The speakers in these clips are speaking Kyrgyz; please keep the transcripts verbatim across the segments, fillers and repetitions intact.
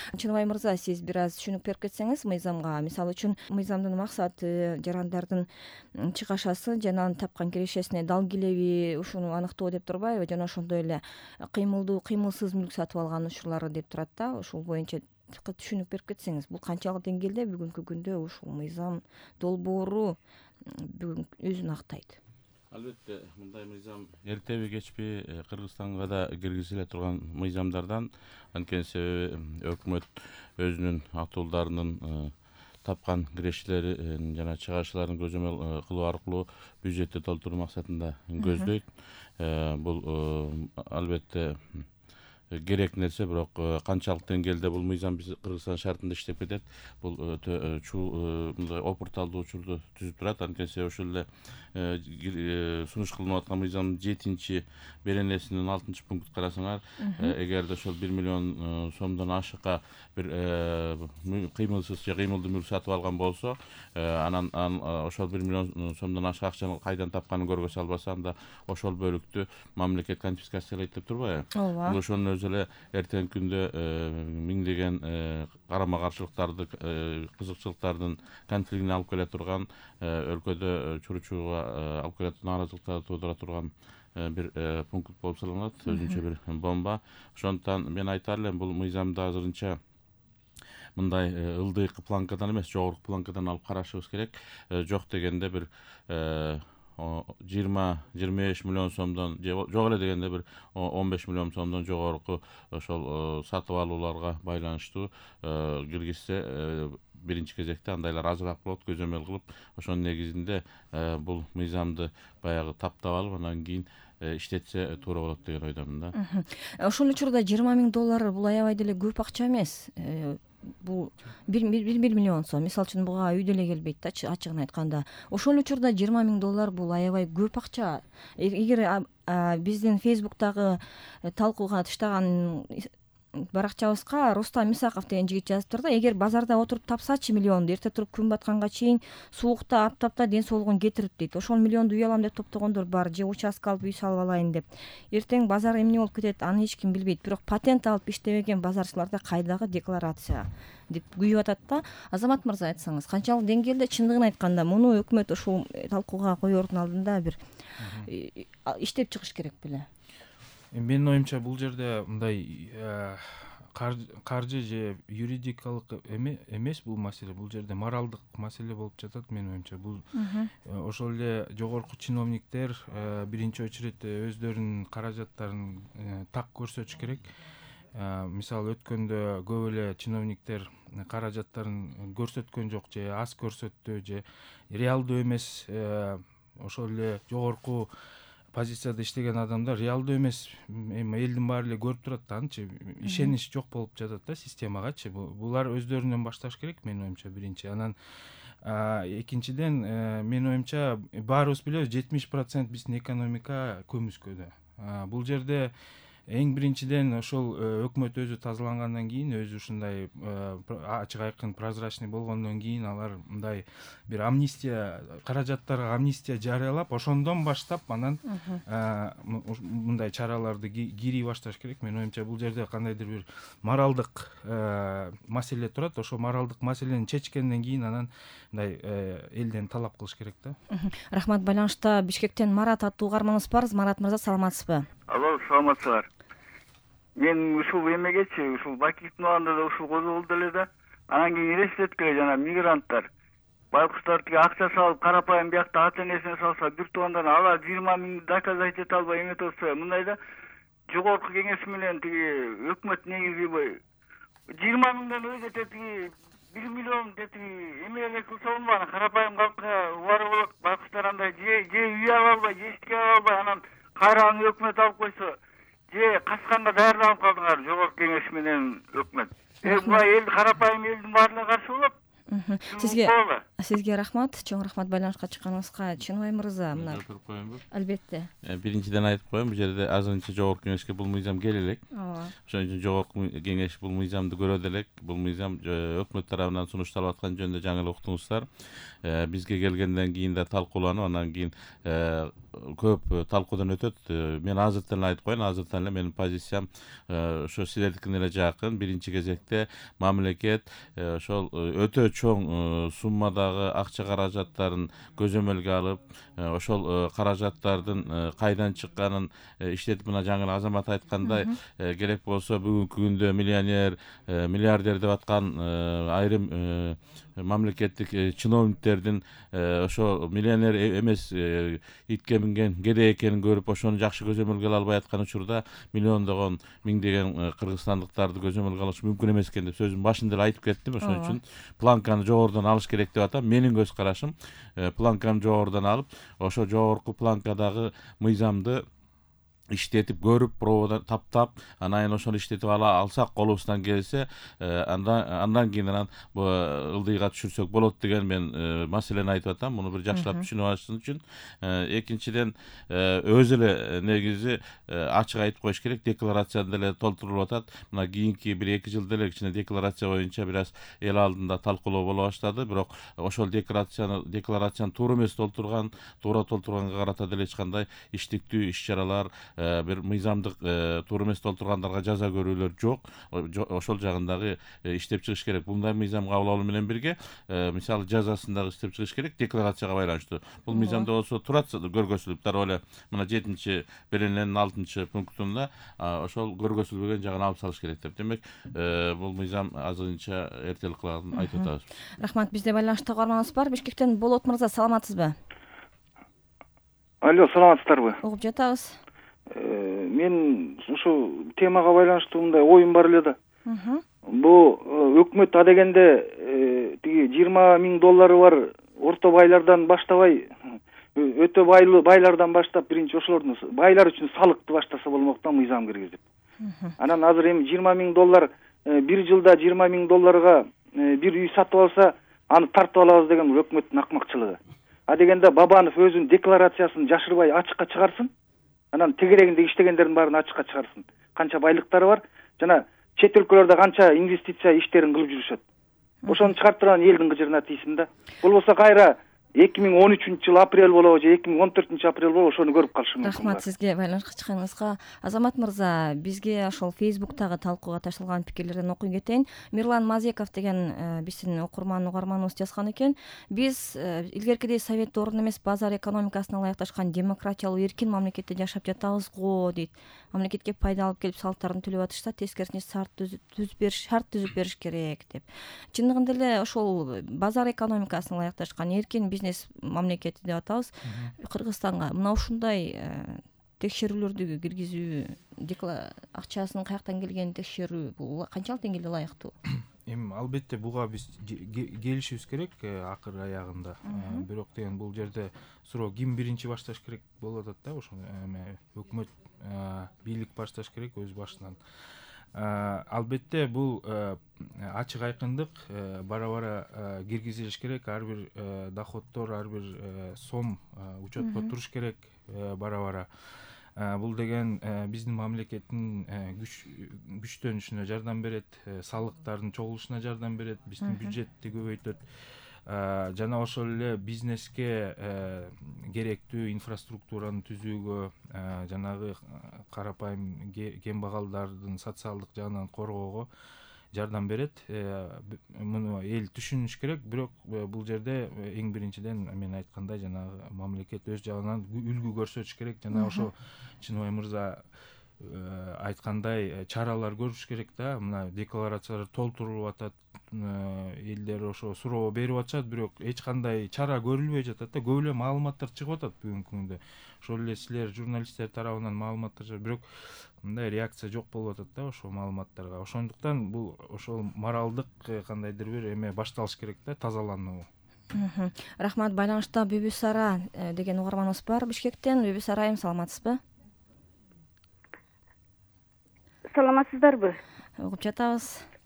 Чыныбай мырза, сиз бир аз түшүнүк берип кетсеңиз мыйзамга. Мисалы үчүн мыйзамдын максаты жарандардын чыгашасы жана анын тапкан кирешесине дал келеби ушуну аныктоо деп турбайбы? Жана ошондой эле кыймылдуу, кыймылсыз мүлк сатып алган учурлары деп турат да. Ушул боюнча түшүнүк берип кетсеңиз, бул канчалык деңгээлде бүгүнкү күндө ушул мыйзам долбоору бүгүн өзүн актайт? Албетте, мындай мыйзам эртеби кечпи Кыргызстанга да киргизиле турган мыйзамдардан. Анткени себеби өкмөт өзүнүн атуулдарынын тапкан кирешелерин жана чыгашыларын көзөмөл кылуу аркылуу бюджетти толтуруу максатында көздөйт. Бул албетте керек нерсе, бирок канчалык деңгээлде бул мыйзам биз Кыргызстан шартында иштеп кетет, бул чуу мындай опурталдуу учурду түзүп турат. Анткени себеби ошол эле сунуш кылынып аткан мыйзамдын жетинчи беренесинин алтынчы пунктун карасаңар, эгерде ошол бир миллион сомдон ашыка бир кыймылсыз же кыймылдуу мүлк сатып алган болсо, анан ошол бир миллион сомдон ашык акчаны кайдан тапканын көргөзө албаса, анда ошол бөлүктү мамлекет конфискациялайт деп турбайбы? Ооба. Бул ошонун өзү эле эртеңки күндө миңдеген карама каршылыктарды, кызыкчылыктардын конфликтине алып келе турган, өлкөдө чурчууга алып келе турган, нааразылыктарды туудура турган бир пункт болуп саналат, өзүнчө бир бомба. Ошондуктан мен айтар элем, бул мыйзамды азырынча мындай ылдыйкы планкадан эмес, жогорку планкадан алып карашыбыз керек. Жок дегенде бир жыйырма жыйырма беш миллион сомдон, жок эле дегенде бир он беш миллион сомдон жогорку ошол сатып алууларга байланыштуу киргизсе, биринчи кезекте андайлар азыраак болот, көзөмөл кылып, ошонун негизинде бул мыйзамды баягы таптап алып, анан кийин иштетсе туура болот деген ойдомун да. Ошол учурда жыйырма миң доллар бул аябай деле көп акча эмес. Бул бир миллион сом. Мисалы үчүн буга үй деле келбейт да, ачыгын айтканда. Ошол учурда жыйырма миң доллар бул аябай көп акча. Эгер биздин Facebook'тагы талкууга таштаган баракчабызга Рустам Исаков деген жигит жазыптыр да, эгер базарда отуруп тапсачы миллионду, эрте туруп күн батканга чейин суукта, аптапта ден соолугун кетирип дейт. Ошол миллионду үй алам деп топтогондор бар, же участка алып үй салып алайын деп. Эртең базар эмне болуп кетет, аны эч ким билбейт. Бирок патент алып иштебеген базарчыларда кайдагы декларация деп күйүп атат да. Азамат мырза, айтсаңыз, канчалык деңгээлде чындыгын айтканда муну өкмөт ушул талкууга коердун алдында бир иштеп чыгыш керек беле? Менин оюмча бул жерде мындай каржы же юридикалык эмес бул маселе, бул жерде моралдык маселе болуп жатат менин оюмча. Бул ошол эле жогорку чиновниктер биринчи очередде өздөрүнүн каражаттарын так көрсөтүш керек. Мисалы өткөндө көп эле чиновниктер каражаттарын көрсөткөн жок, же аз көрсөттү, же реалдуу эмес, ошол эле жогорку позицияда иштеген адамдар реалдуу эмес, эми элдин баары эле көрүп турат да, анчы ишенич жок болуп жатат да системагачы. Булар өздөрүнөн башташ керек менин оюмча, биринчи. Анан экинчиден, менин оюмча баарыбыз билебиз, жетимиш процент биздин экономика көмүскөдө. Бул жерде эң биринчиден ошол өкмөт өзү тазалангандан кийин, өзү ушундай ачык айкын прозрачный болгондон кийин алар мындай бир амнистия, каражаттарга амнистия жарыялап, ошондон баштап анан мындай чараларды кирий башташ керек. Менин оюмча бул жерде кандайдыр бир моралдык маселе турат. Ошол моралдык маселени чечкенден кийин анан мындай элден талап кылыш керек да. Рахмат. Байланышта Бишкектен Марат аттуу угарманыбыз бар. Марат мырза, саламатсызбы? Алло, саламатсыздар. Мен ушул эмегечи, ушул Бакиевдин убагында да ушул козголду эле да. Анан кийин элестеткиле, жана мигранттар байкуштар тиги акча салып, карапайым биякта ата энесине салса, бир туугандар алар жыйырма миңди доказать эте албай эметип атса, мындай да жогорку кеңеш менен тиги өкмөт негизи жыйырма миңден өзү тиги бир миллион тиги эме эле кылса болбойбу? Карапайым калкка убары болот. Байкуштар андай же же үй ала албай, же эчтеке ала албай, анан кайра аны өкмөт алып койсо, же качканга даярданып калдыңар жогорку кеңеш менен өкмөт. Буга эл, карапайым элдин баары эле каршы болот. Сизге Сизге рахмат, чоң рахмат байланышка чыкканыңызга. Чыныбай мырза, мына Айтып коеюнбу? албетте. Биринчиден айтып коеюн, бул жерде азырынча жогорку кеңешке бул мыйзам келе элек. Ооба. Ошон үчүн жогорку кеңеш бул мыйзамды көрөт элек. Бул мыйзам өкмөт тарабынан сунушталып аткан жөнүндө жаңы эле уктуңуздар. Бизге келгенден кийин да талкууланып, анан кийин көп талкуудан өтөт. Мен азыртан эле айтып коеюн, азыртан эле менин позициям ошо силердикине эле жакын. Биринчи кезекте мамлекет ошол өтө чоң суммадагы акча каражаттарын көзөмөлгө алып, ошол каражаттардын кайдан чыкканын иштетип, мына жаңы эле Азамат айткандай, керек болсо бүгүнкү күндө миллионер, миллиардер деп аткан айрым мамлекеттик чиновниктердин ошо миллионер эмес, итке минген кедей экенин көрүп, ошону жакшы көзөмөлгө ала албай аткан учурда миллиондогон, миңдеген кыргызстандыктарды көзөмөлгө алыш мүмкүн эмес экен деп сөзүмдүн башында эле айтып кеттим. Ошон үчүн планканы жогорудон алыш керек деп атам. Менин көз карашым планканы жогорудон алып, ошо жогорку планкадагы мыйзамды иштетип көрүп, пробадан таптап, анан ошону иштетип ала алсак, колубуздан келсе, андан андан кийин анан ылдыйга түшүрсөк болот деген мен маселени айтып атам. Муну бир жакшылап түшүнүп алышың үчүн. Экинчиден, өзү эле негизи ачык айтып коюш керек, декларацияда эле толтурулуп атат. Мына кийинки бир эки жылда эле кичине декларация боюнча бир аз эл алдында талкуулоо боло баштады, бирок ошол декларацияны декларацияны туура эмес толтурган, туура толтурганга карата деле эч кандай иштиктүү иш-чаралар, бир мыйзамдык туура эмес толтургандарга жаза көрүүлөр жок. Ошол жагындагы иштеп чыгыш керек. Мындай мыйзам кабыл алуу менен бирге, мисалы жазасын дагы иштеп чыгыш керек, декларацияга байланыштуу. Бул мыйзамда болсо турат көргөзүлүп, дароо эле мына жетинчи белененин алтынчы пунктунда ошол көргөзүлбөгөн жагын алып салыш керек деп. Демек, бул мыйзам азырынча эртелик кылагын айтып атабыз. Рахмат. Бизде байланышта угарманыбыз бар. Бишкектен Болот мырза, саламатсызбы? Алло, саламатсыздарбы? Угуп жатабыз. Мен ушу темага байланыштуу мындай оюм бар эле да. Бул өкмөт адегенде тиги жыйырма миң доллары бар орто байлардан баштабай, өтө байлы байлардан баштап биринчи ошолордун байлар үчүн салыкты баштаса болмок да, мыйзам киргизип. Анан азыр эми жыйырма миң доллар, бир жылда жыйырма миң долларга бир үй сатып алса, аны тартып алабыз деген өкмөттүн акмакчылыгы. Адегенде Бабанов өзүнүн декларациясын жашырбай ачыкка чыгарсын. Анан тегерегинде иштегендердин баарын ачыкка чыгарсын. Канча байлыктары бар, жана чет өлкөлөрдө канча инвестиция иштерин кылып жүрүшөт. Ошону чыгарып турган элдин кыжырына тийсин да. Болбосо кайра эки миң он үчүнчү жыл апрель болобу же эки миң он төртүнчү апрель болобу, ошону көрүп калышы мүмкүн. Рахмат сизге байланышка чыкканыңызга. Азамат мырза, бизге ошол Facebooktагы талкууга ташталган пикирлерден окуй кетейин. Мирлан Мазеков деген биздин окурман угарманыбыз жазган экен. Биз илгеркидей совет орун эмес, базар экономикасына ылайыкташкан демократиялуу эркин мамлекетте жашап жатабыз го дейт. Мамлекетке пайда алып келип салыктарын төлөп атышса, тескерисинче шарт түзүп бериш, шарт түзүп бериш керек деп. Чындыгында эле ошол базар экономикасына ылайыкташкан эркин бизнес мамлекети деп атабыз. Кыргызстанга мына ушундай текшерүүлөрдү киргизүү, акчасынын каяктан келгенин текшерүү, бул канчалык деңгээлде ылайыктуу? Эми албетте буга биз келишибиз керек акыр аягында. Бирок деген бул жерде суроо ким биринчи башташ керек болуп атат да, ошо эми өкмөт, бийлик башташ керек өз башынан. Албетте бул ачык айкындык бара-бара киргизилиш керек. Ар бир доходдор, ар бир сом учетко туруш керек бара-бара. Бул деген биздин мамлекеттин күчтөнүшүнө жардам берет, салыктардын чогулушуна жардам берет, биздин бюджетти көбөйтөт. Жана ошол эле бизнеске керектүү инфраструктураны түзүүгө, жанагы карапайым кембагалдардын социалдык жагынан коргоого жардам берет. Муну эл түшүнүш керек, бирок бул жерде эң биринчиден мен айткандай жанагы мамлекет өз жагынан үлгү көрсөтүш керек. Жана ошо Чыныбай мырза айткандай чаралар көрүш керек да. Мына декларациялар толтурулуп атат, элдер ошо суроо берип атышат, бирок эч кандай чара көрүлбөй жатат да. Көп эле маалыматтар чыгып атат бүгүнкү күндө. Ошол эле силер журналисттер тарабынан маалыматтар, бирок мындай реакция жок болуп атат да ошол маалыматтарга. Ошондуктан бул ошол моралдык кандайдыр бир эме башталыш керек да, тазалануу. Рахмат. Байланышта Бүбү Сара деген угарманыбыз бар Бишкектен. Бүбү Сара, айым саламатсызбы? Саламатсыздарбы? Угуп жатабыз.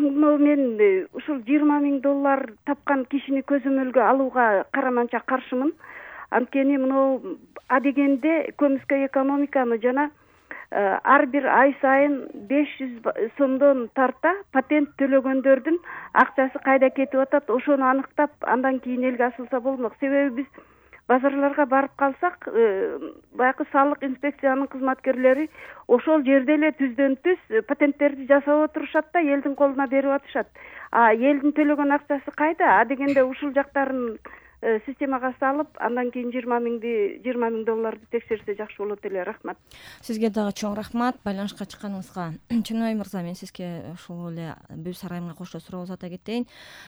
мынау мен ушул жыйырма миң доллар тапкан кишини көзөмөлгө алууга караманча каршымын. Анткени мынау адегенде көмүскө экономиканы жана ар бир ай сайын беш жүз сомдон тарта патент төлөгөндөрдүн акчасы кайда кетип атат, ошону аныктап андан кийин элге асылса болмок. Себеби биз базарларга барып калсак, баягы салык инспекциянын кызматкерлери ошол жерде эле түздөн түз патенттерди жасап отурушат да элдин колуна берип атышат. А элдин төлөгөн акчасы кайда? Адегенде ушул жактарын системага салып, андан кийин жыйырма миңди жыйырма миң долларды текшерсе жакшы болот эле. Рахмат. Сизге дагы чоң рахмат байланышка чыкканыңызга. Чыныбай мырза, мен сизге ушул эле Бүү Сарайымга кошо суроо узата кетейин.